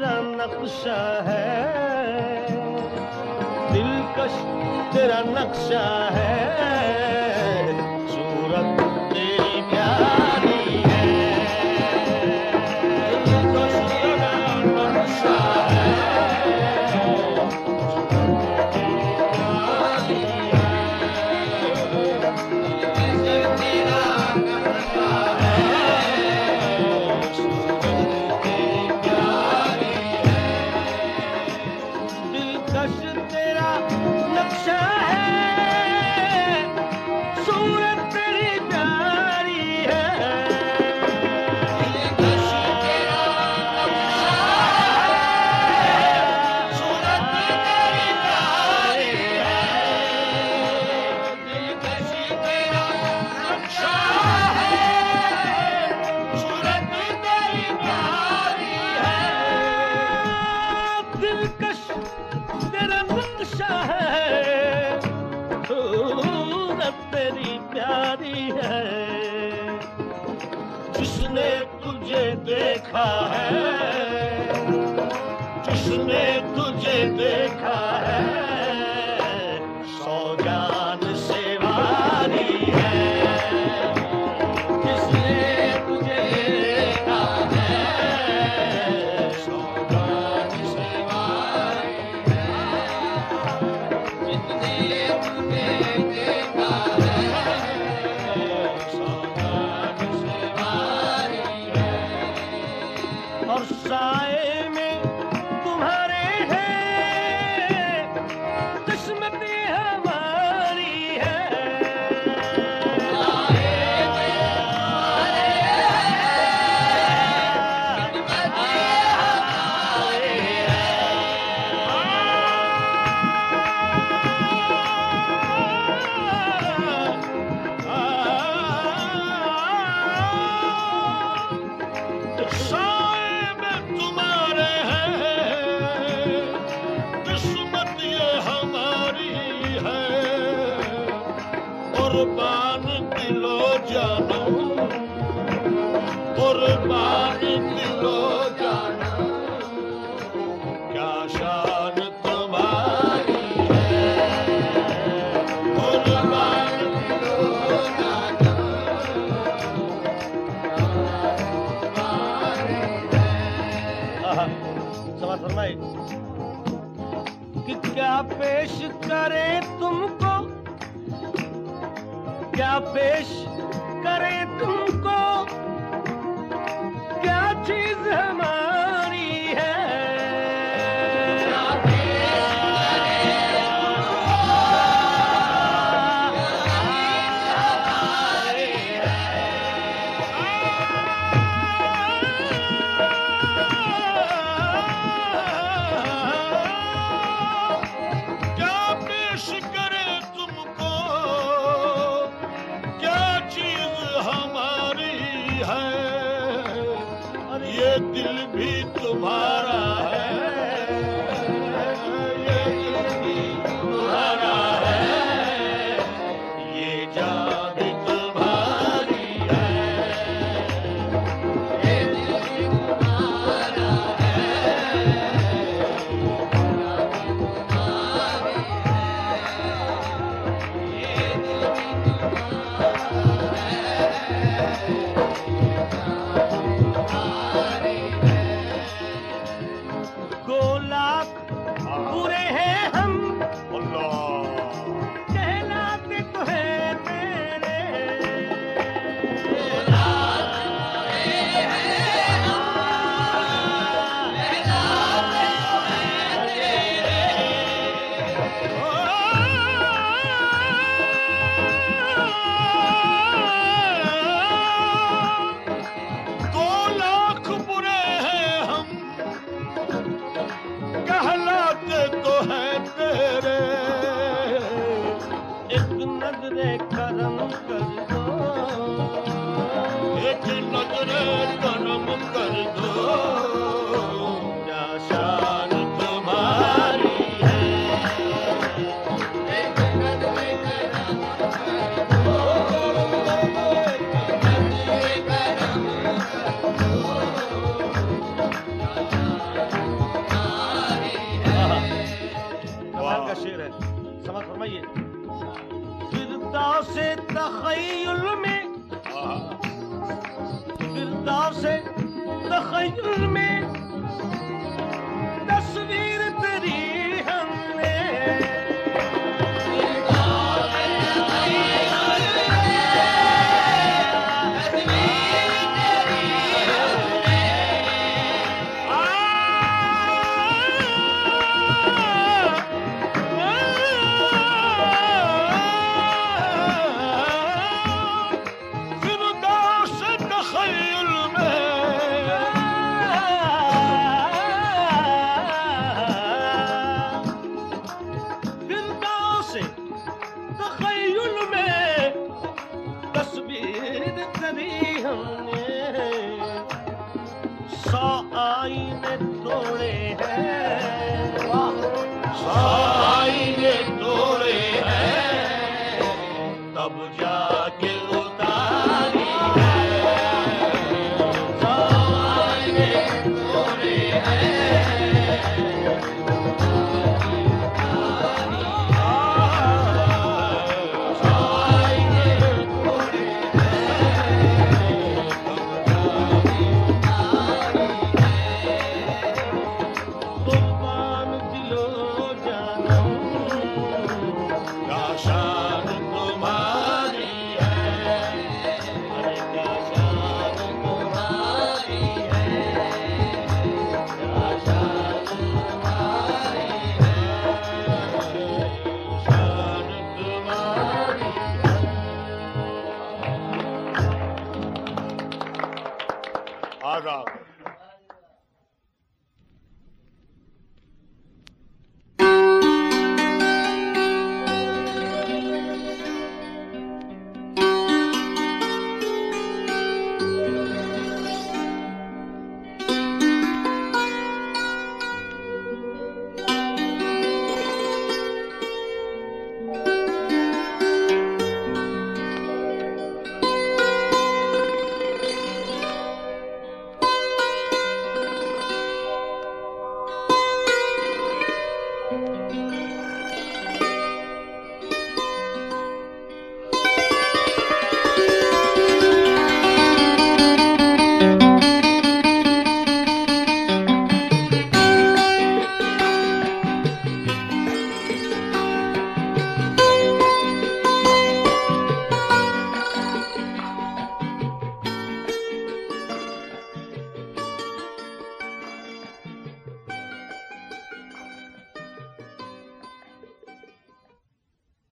तेरा नक्शा है, दिलकश तेरा नक्शा है, सूरत तेरी प्यारी है, दिलकश तेरा नक्शा है, तेरी प्यारी है, जिसने तुझे देखा है, जिसने तुझे देखा है, सौ जान से वारी है, जिसने तुझे देखा है, सौ जान से वारी है, जिसने तुझे देखा और साए में तुम्हारे हैं, किस्मत हमारी है, साए में तुम्हारे हैं, किस्मत हमारी है, कुर्बान दिलो जानो, कुर्बान दिलो जानो, क्या शान तुम्हारी है, कुर्बान दिलो जानो, समाज फरमाए कि क्या पेश करे तुमको, क्या पेश करें तुमको, क्या चीज हमारी है, क्या पेश करें तुमको, हमारी है, क्या पेश करें तुमको, ये दिल भी तुम्हारा है, ये दिल भी तुम्हारा है, ये जान भी तुम्हारी है, ये दिल भी तुम्हारा है, ये दिल भी पूरे हैं हम, कहलाते तो हैं तेरे, दो लाख बुरे हैं हम, कहलाते तो हैं है, समझ फरमाइए। फिरदौस तखय्युल में, फिरदौस तखय्युल में